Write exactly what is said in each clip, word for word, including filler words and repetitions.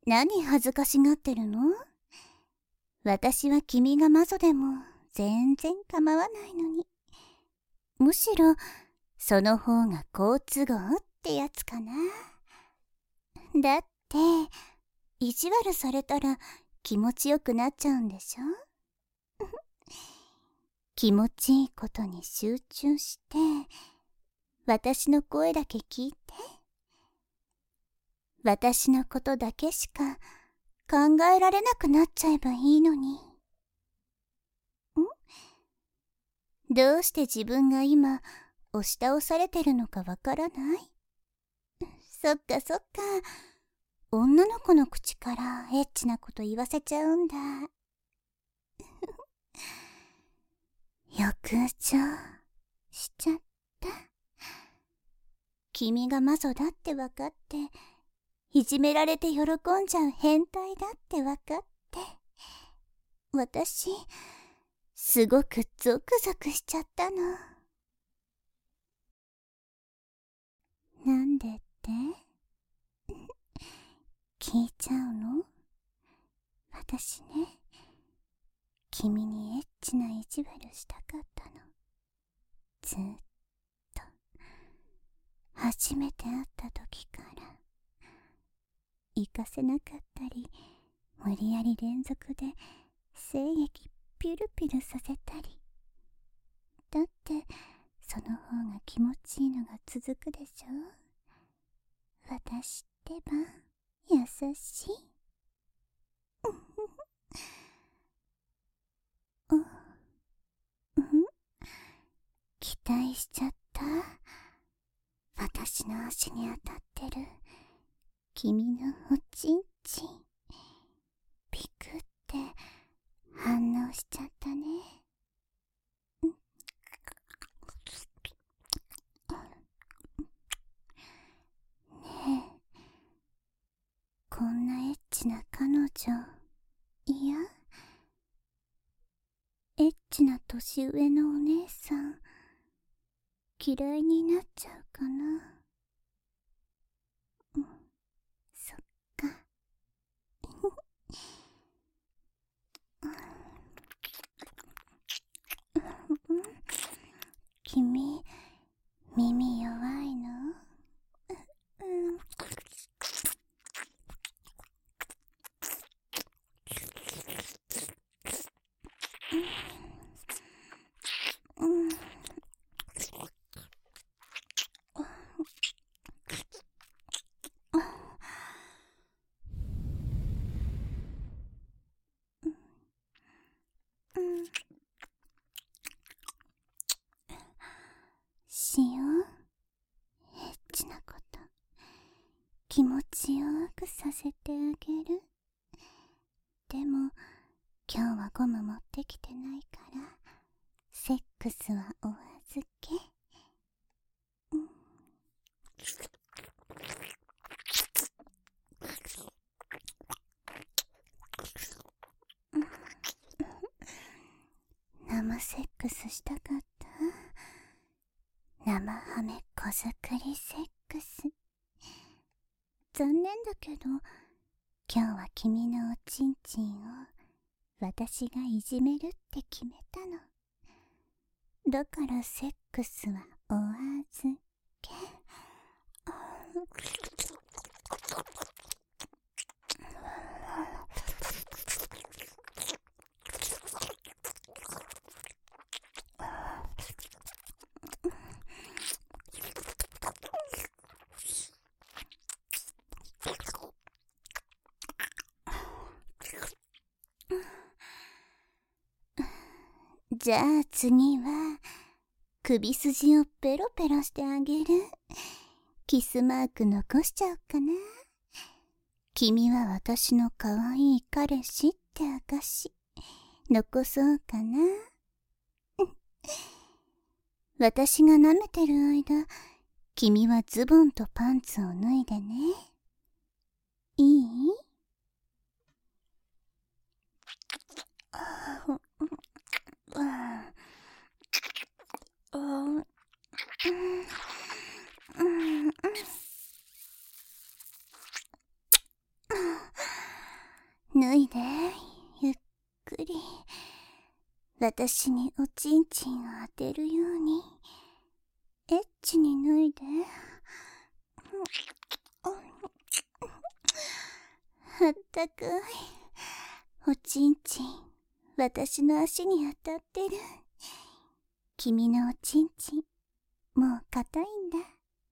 何恥ずかしがってるの？私は君が魔女でも全然構わないのに。むしろその方が好都合ってやつかな。だって意地悪されたら気持ちよくなっちゃうんでしょ？気持ちいいことに集中して私の声だけ聞いて。私のことだけしか考えられなくなっちゃえばいいのに。ん？どうして自分が今押し倒されてるのかわからない？そっかそっか。女の子の口からエッチなこと言わせちゃうんだ。欲情しちゃった。君が魔女だってわかって、いじめられて喜んじゃう変態だってわかって、私、すごくゾクゾクしちゃったの。なんでって聞いちゃうの？私ね、君にエッチな意地悪したかったの。ずっと。初めて会った時から。行かせなかったり、無理やり連続で精液ピュルピュルさせたり。だってその方が気持ちいいのが続くでしょ。私ってば優しい。うん、うん、期待しちゃった。私の足に当たってる君のおちんちん、ピクって反応しちゃったね。ねえ、こんなエッチな彼女、いや、エッチな年上のお姉さん、嫌いになっちゃうかな。うん、そっか。君、耳弱いの？うん。うん。しよう。エッチなこと気持ちよくさせてあげる。でも今日はゴム持ってきてないからセックスはお預け。うん、生セックスしたかった。生ハメ子作りセックス。残念だけど今日は君のおちんちんを私がいじめるって決めたの。だからセックスはお預け。じゃあ次は首筋をペロペロしてあげる。キスマーク残しちゃおうかな。君は私の可愛い彼氏って証残そうかな。私が舐めてる間、君はズボンとパンツを脱いでね。いい？ 脱いで、ゆっくり。私におちんちんを当てるように、エッチに脱いで。あったかい。おちんちん、私の足に当たってる。君のおちんちん、もう硬いんだ。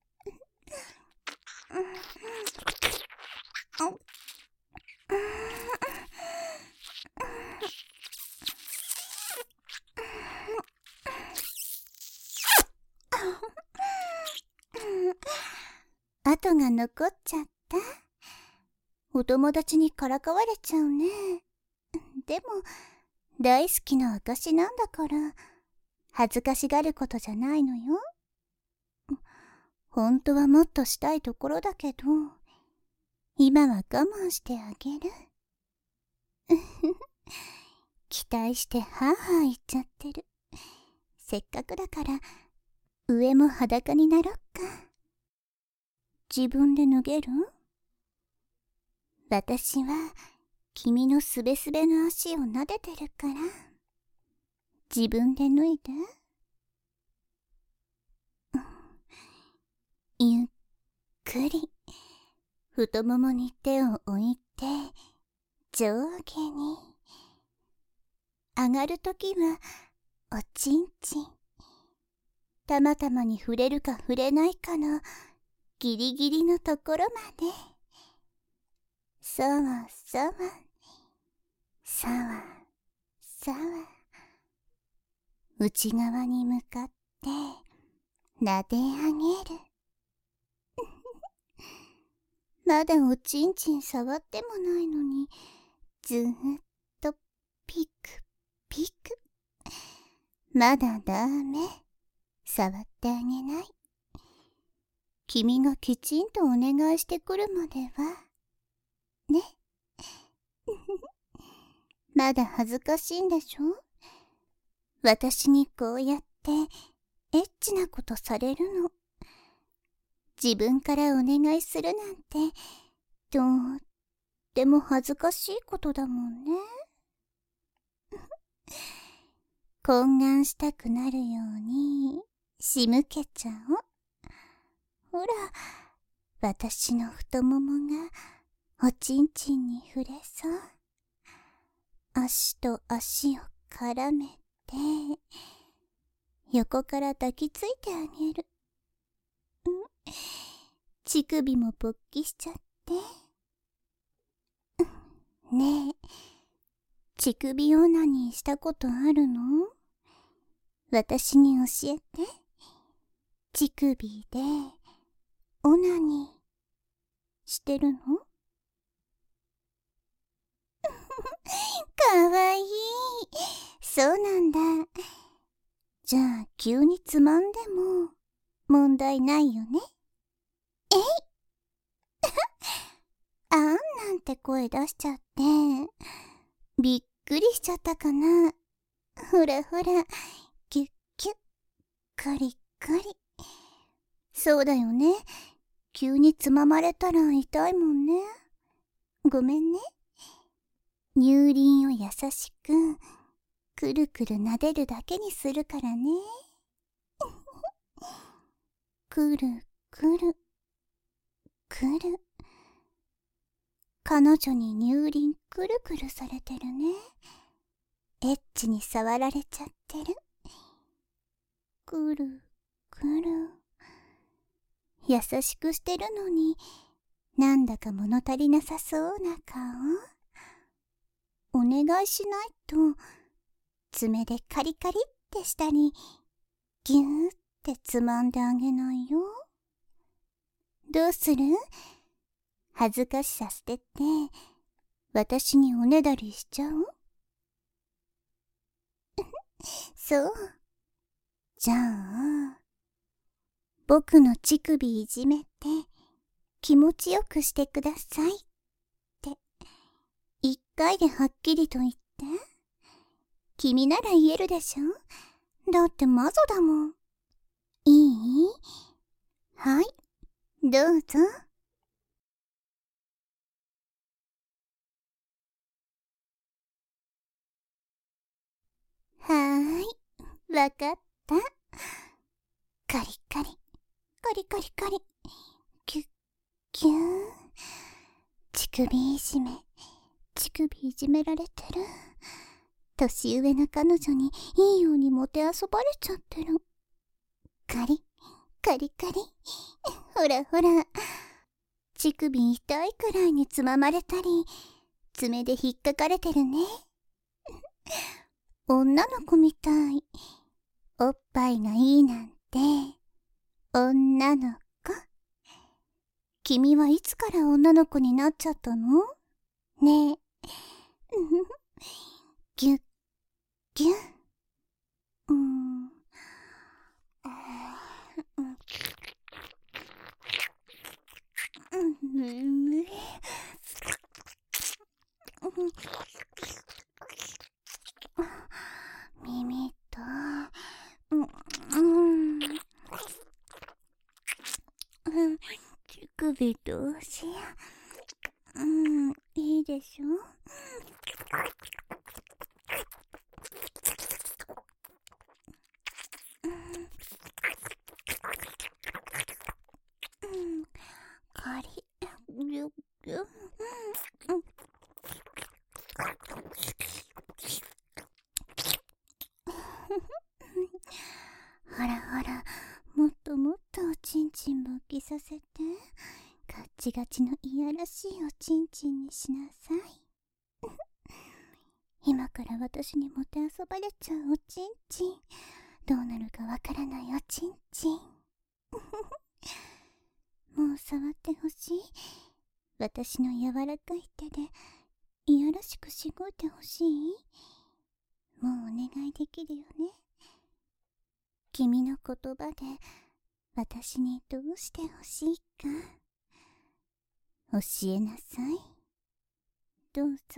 跡が残っちゃった。お友達にからかわれちゃうね。でも大好きな証なんだから、恥ずかしがることじゃないのよ。本当はもっとしたいところだけど、今は我慢してあげる。期待してハーハー言っちゃってる。せっかくだから上も裸になろっか。自分で脱げる？私は君のすべすべの足を撫でてるから、自分で脱いで。ゆっくり太ももに手を置いて、上下に。上がるときはおちんちん、たまたまに触れるか触れないかのギリギリのところまで。そわそわ、さわさわ、内側に向かって撫で上げる。まだおちんちん触ってもないのに、ずーっとピクピク。まだダメ、触ってあげない。君がきちんとお願いしてくるまではね。まだ恥ずかしいんでしょ？私にこうやってエッチなことされるの。自分からお願いするなんてとっても恥ずかしいことだもんね。懇願したくなるように仕向けちゃお。ほら、私の太ももがおちんちんに触れそう。足と足を絡めて横から抱きついてあげる。乳首も勃起しちゃって。ねえ、乳首オナニーしたことあるの？私に教えて。乳首でオナニーしてるの？かわいい。そうなんだ。じゃあ急につまんでも問題ないよね。えいあんなんて声出しちゃってびっくりしちゃったかな。ほらほら、キュッキュッ、カリカリ。そうだよね。急につままれたら痛いもんね。ごめんね。乳輪を優しくくるくる撫でるだけにするからね。くるくるくる。彼女に乳輪くるくるされてるね。エッチに触られちゃってる。くるくる。優しくしてるのになんだか物足りなさそうな顔。お願いしないと爪でカリカリってしたりギューってつまんであげないよ。どうする？恥ずかしさ捨てて私におねだりしちゃおう。そう。じゃあ僕の乳首いじめて気持ちよくしてくださいって一回ではっきりと言って。君なら言えるでしょ？だってマゾだもん。いい？はい、どうぞ。 わかった。カリカリ、カリカリカリ、キュッキューン。乳首いじめ、乳首いじめられてる。年上の彼女にいいようにもてあそばれちゃってる。カリ、カリカリ。ほらほら。乳首痛いくらいにつままれたり、爪で引っかかれてるね。女の子みたい。おっぱいがいいなんて、女の子。君はいつから女の子になっちゃったの？ねえ。ギュッ、ギュッ。うーん。耳と、うん、うん、乳首同士。うん、いいでしょ？うん、カリ、ギュッギュッ。うん、ほらほら、もっともっとおちんちん勃起させて。ガッチガチのいやらしいおちんちんにしなさい。今から私にもてあそばれちゃうおちんちん。どうなるかわからないおちんちん。もう触ってほしい。私の柔らかい手でいやらしくしごいてほしい。もうお願いできるよね。君の言葉で私にどうしてほしいか教えなさい。どうぞ。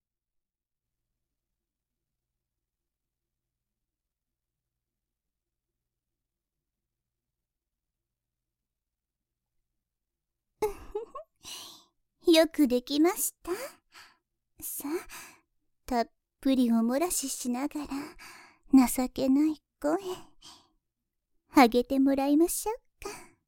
よくできました。さあ、たっぷりおもらししながら情けない声、あげてもらいましょうか。